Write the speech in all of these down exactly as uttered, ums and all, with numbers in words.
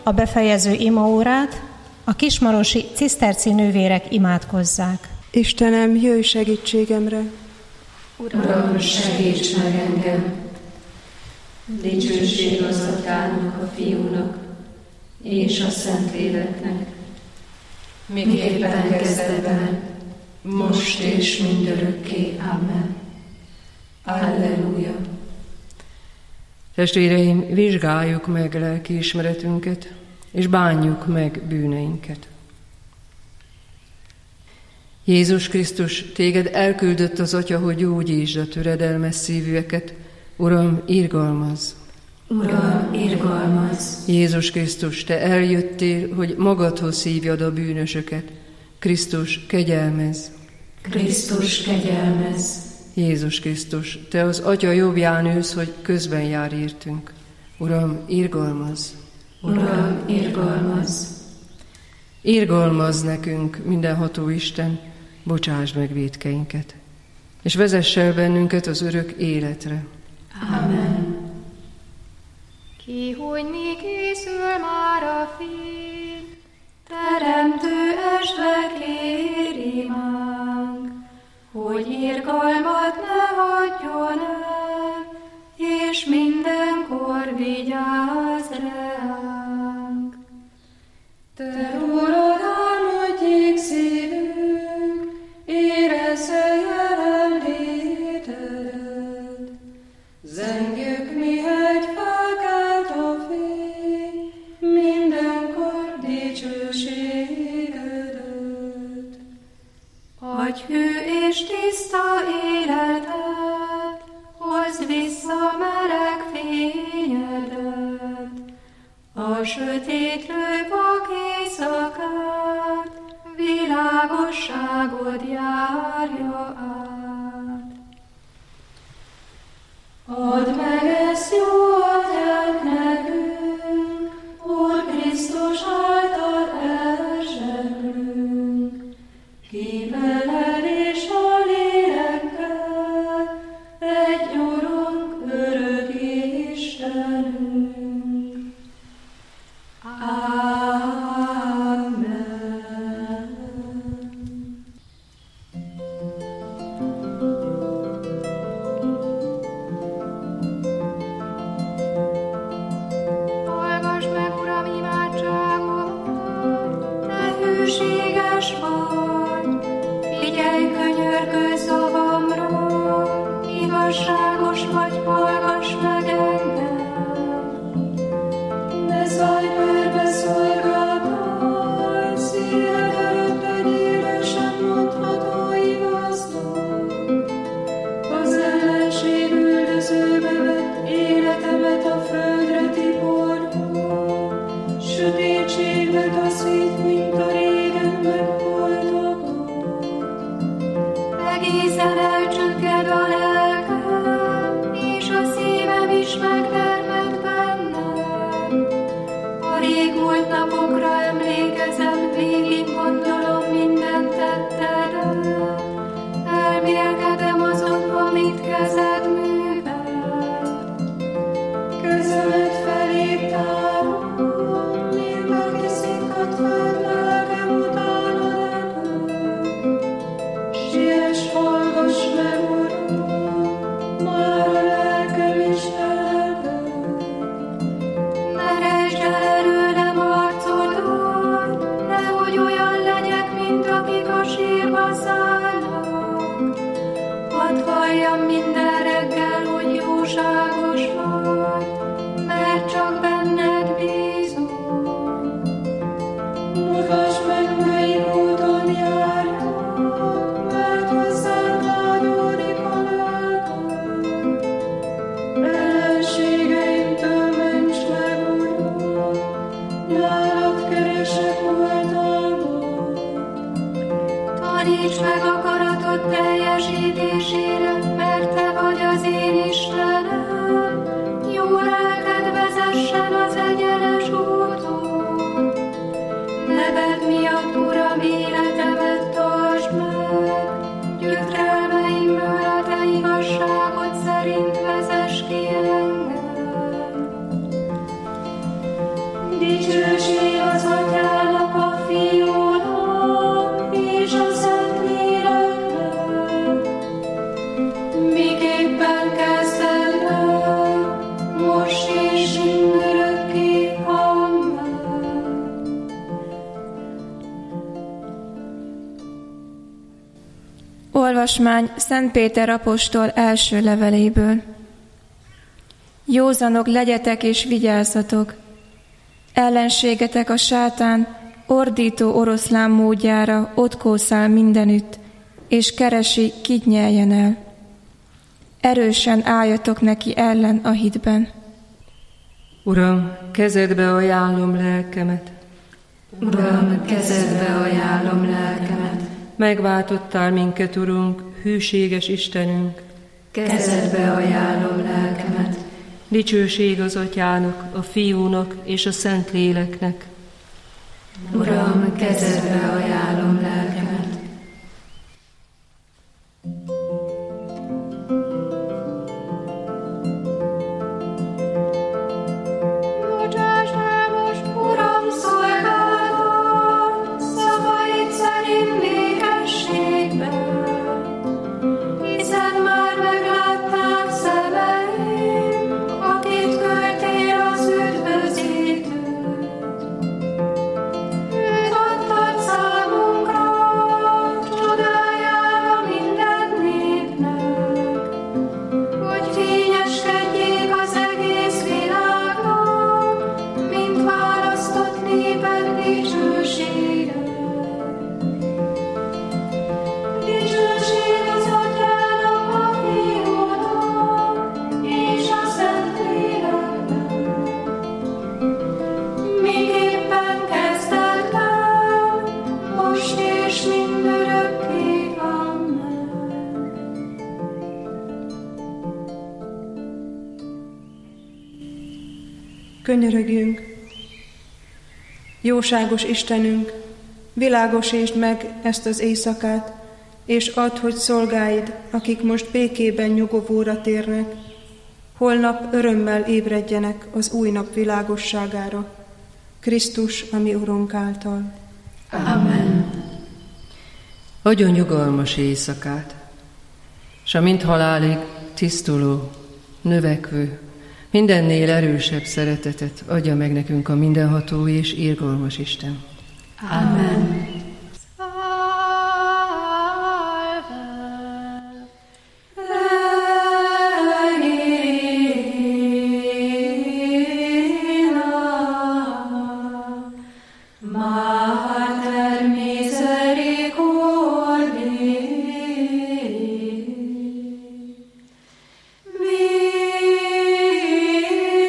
a befejező imaórát a kismarosi ciszterci nővérek imádkozzák. Istenem, jöjj segítségemre! Uram, segíts meg engem! Dicsőség az Atyának, a Fiúnak és a Szentléleknek, miképpen kezdetben, most és mindörökké. Amen. Alleluja! Testvéreim, vizsgáljuk meg lelkiismeretünket, és bánjuk meg bűneinket. Jézus Krisztus, téged elküldött az Atya, hogy gyógyítsd a töredelmes szívűeket. Uram, irgalmazz! Uram, irgalmazz! Jézus Krisztus, te eljöttél, hogy magadhoz hívjad a bűnösöket. Krisztus, kegyelmezz! Krisztus, kegyelmezz! Jézus Krisztus, te az Atya jobbján ülsz, hogy közben jár értünk. Uram, irgalmazz! Uram, irgalmazz! Irgalmazz nekünk, mindenható Isten, bocsásd meg vétkeinket, és vezess el bennünket az örök életre. Amen. Ki, hogy mi készül már a fény, Teremtő esve kér imánk, hogy irgalmat ne hagyjon el, és mindenkor vigyázz ránk. Te rólad álmodjék szívünk, érezze jelenlétedet. Zengjük, mihegy felkelt a fény, mindenkor dicsőségedet. Adj hű és tiszta életet, hozd vissza meleg fényedet. A sötétlő vak éjszakát, világosságod járja át. Add meg ezt jó atyánk nekünk, Úr Krisztus által elzseblünk. Ki veled és a lélekkel, egy Urunk, örök Istenünk. Amen. hallgass meg, Uram, imádságomat, Te hűséges vagy, figyelj könyörgő szavamra, igazságos vagy, hallgass meg engem. Ne szállj körbe szolgáltaj, szíved előtt egy élősen mondható igaznak. Az ellenség üldözőbe vett életemet a földre tiporva, sötétségbe taszít, mint a régen megholtakat. Egészen elcsökked a lelkem, és a szívem is megtermett bennem. A régmúlt napokra emlékezem, végig gondolom minden tettedet. Elmélkedem azon, amit kezed művelt. Közemet felé tárom, mint aki szikkat föld, lelkem utána repül. Siess, hallgass meg, Uram, már a lelkem is telel. Ne rejtsd el előlem arcodat, Dicsőség az Atyának, a Fiúnak és a Szentléleknek, miképpen kezdetben, most és mindörökké. Amen. Olvasmány Szent Péter apostol első leveléből. Józanok legyetek és vigyázzatok! Ellenségetek a sátán ordító oroszlán módjára ott kószál mindenütt, és keresi, kit nyeljen el. Erősen álljatok neki ellen a hitben. Uram, kezedbe ajánlom lelkemet. Uram, kezedbe ajánlom lelkemet. Megváltottál minket, Urunk, hűséges Istenünk. Kezedbe ajánlom lelkemet. Dicsőség az Atyának, a Fiúnak és a Szentléleknek. Uram, kezedbe ajánlom lelkemet. Bocsáss el most, Uram, szolgálatot, szavaid szerint békességben, hiszen már meglátták szemeim, akit küldtél az üdvözítőt. Őt adtad számunkra, csodájára minden népnek, hogy fényeskedjék az egész világnak, mint választott néped dicsősége. Dicsőség az Atyának, a Fiúnak és a Szentléleknek, miképpen kezdetben, most és mindörökké. Amen. Könyörögjünk! Jóságos Istenünk, világosítsd meg ezt az éjszakát, és add, hogy szolgáid, akik most békében nyugovóra térnek, holnap örömmel ébredjenek az új nap világosságára, Krisztus, a mi Urunk által. Amen. Adjon nyugalmas éjszakát, s a mint halálig tisztuló, növekvő, mindennél erősebb szeretetet adja meg nekünk a mindenható és irgalmas Isten. Amen. Mater misericordiae,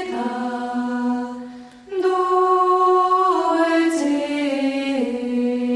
vita dulcis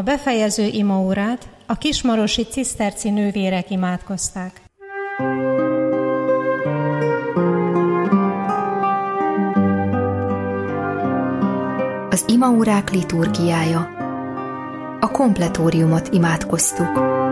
befejező imaórát a kismarosi ciszterci nővérek imádkozták. Az imaórák liturgiája. A kompletóriumot imádkoztuk.